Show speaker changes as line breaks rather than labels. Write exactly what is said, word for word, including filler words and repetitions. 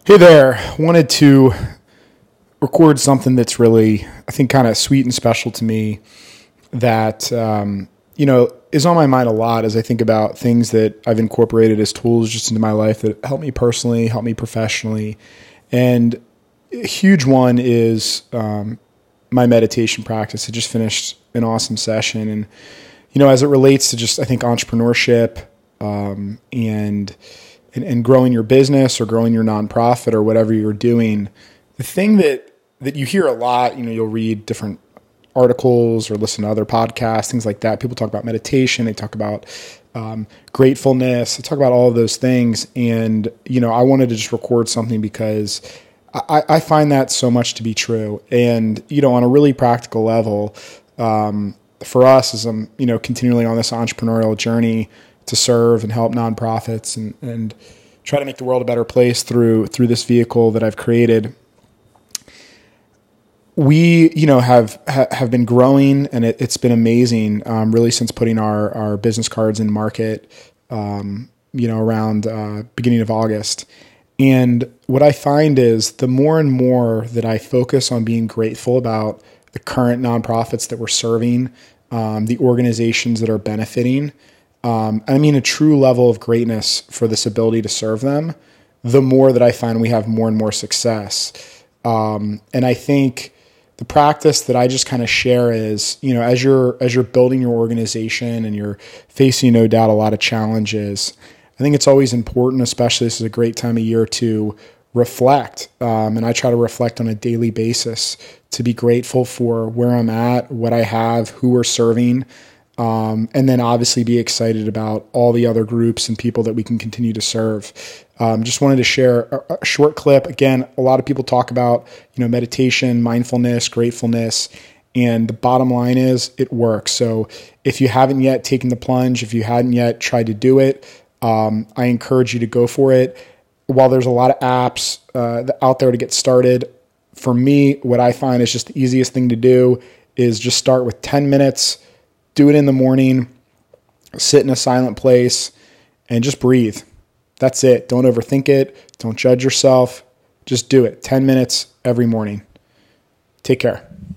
Hey there. Wanted to record something that's really, I think, kind of sweet and special to me that, um, you know, is on my mind a lot as I think about things that I've incorporated as tools just into my life that help me personally, help me professionally. And a huge one is um, my meditation practice. I just finished an awesome session. And, you know, as it relates to just, I think, entrepreneurship um, and And, and growing your business or growing your nonprofit or whatever you're doing, the thing that, that you hear a lot, you know, you'll read different articles or listen to other podcasts, things like that. People talk about meditation. They talk about um, gratefulness. They talk about all of those things. And, you know, I wanted to just record something because I, I find that so much to be true. And, you know, on a really practical level, um, for us as I'm, you know, continually on this entrepreneurial journey to serve and help nonprofits and, and try to make the world a better place through through this vehicle that I've created. We, you know, have have been growing, and it, it's been amazing, um, really, since putting our our business cards in market, um, you know, around uh, beginning of August. And what I find is the more and more that I focus on being grateful about the current nonprofits that we're serving, um, the organizations that are benefiting. Um, I mean, a true level of greatness for this ability to serve them, the more that I find we have more and more success. Um, and I think the practice that I just kind of share is, you know, as you're, as you're building your organization and you're facing, no doubt, a lot of challenges, I think it's always important, especially this is a great time of year, to reflect. Um, and I try to reflect on a daily basis to be grateful for where I'm at, what I have, who we're serving. Um, and then obviously be excited about all the other groups and people that we can continue to serve. Um, just wanted to share a, a short clip. Again, a lot of people talk about, you know, meditation, mindfulness, gratefulness, and the bottom line is it works. So if you haven't yet taken the plunge, if you hadn't yet tried to do it, um, I encourage you to go for it. While there's a lot of apps uh, out there to get started, for me, what I find is just the easiest thing to do is just start with ten minutes. Do it in the morning, sit in a silent place, and just breathe. That's it. Don't overthink it. Don't judge yourself. Just do it. ten minutes every morning. Take care.